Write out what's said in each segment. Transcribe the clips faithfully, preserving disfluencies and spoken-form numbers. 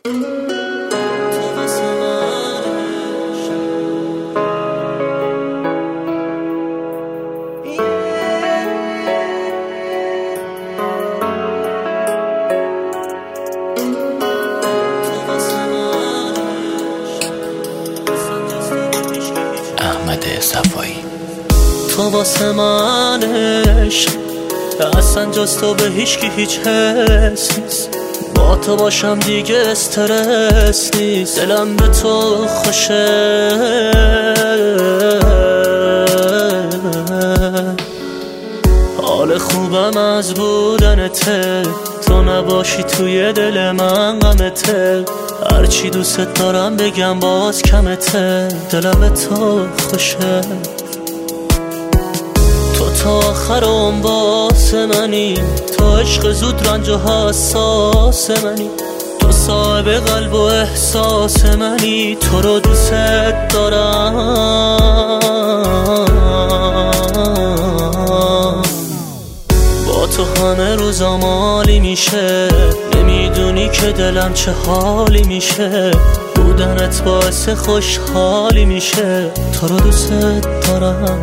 احمد صفایی. تو واسه من عشق، اصلا جز تو به هیچکی هیچ حس نیست. با تو باشم دیگه استرس نیست. دلم به تو خوشه، حال خوبم از بودنته. تو نباشی توی دل من غمته. هرچی دوست دارم بگم باز کمته. دلم به تو خوشه، تو تا آخر اون باس منی. تو عشق زود رنج و حساس منی. تو صاحب قلب و احساس منی. تو رو دوست دارم. با تو همه روزا مالی میشه. نمیدونی که دلم چه حالی میشه. بودنت باعث خوشحالی میشه. تو رو دوست دارم.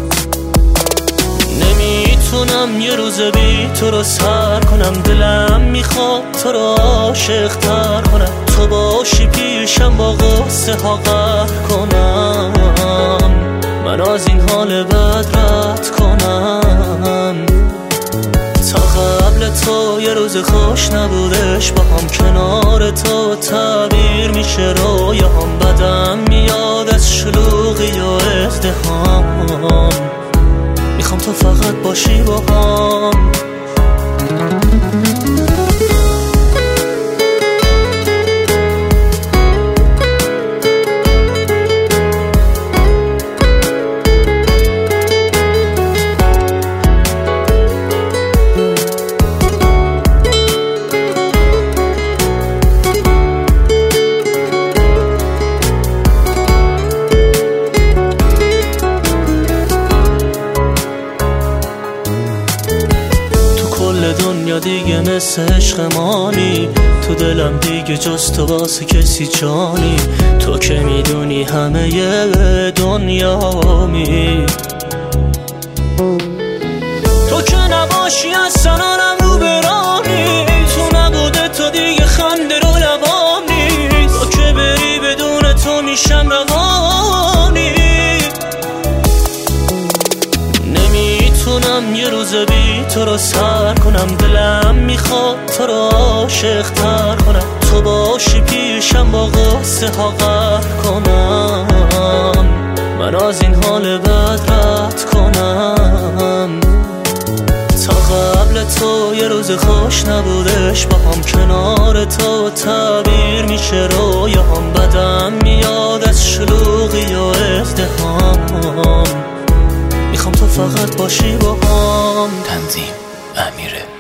نمیتونم یه روز بی تو رو سر کنم. دلم میخواد تو رو عاشق تر کنم. تو باشی پیشم با غصه ها قهر کنم. من از این حال بد رد کنم. تا قبل تو یه روز خوش نبودش با هم. کنار تو تعبیر میشه رویام. بدم میاد از شلوغی و ازدحام. میخوام تو فقط باشی با هم. دنیا دیگه مثل عشق مانی. تو دلم دیگه جز تو واسه کسی جانی. تو که میدونی همه دنیامی. تو که نباشی از سنانم رو برانی. تو نبوده تو دیگه خنده رو لبام نیست. تو که بری بدون تو میشم روانی. نمیتونم یه روز بی تو رو سر کنم. دلم میخواد تو رو عاشق تر کنم. تو باشی پیشم با غصه ها قهر کنم. من از این حال بد رد کنم. تا قبل تو یه روز خوش نبودش با هم. کنار تو تعبیر میشه رویام. بدم میاد از شلوغی و ازدحام. میخوام تو فقط باشی با هم. تنظیم امیره.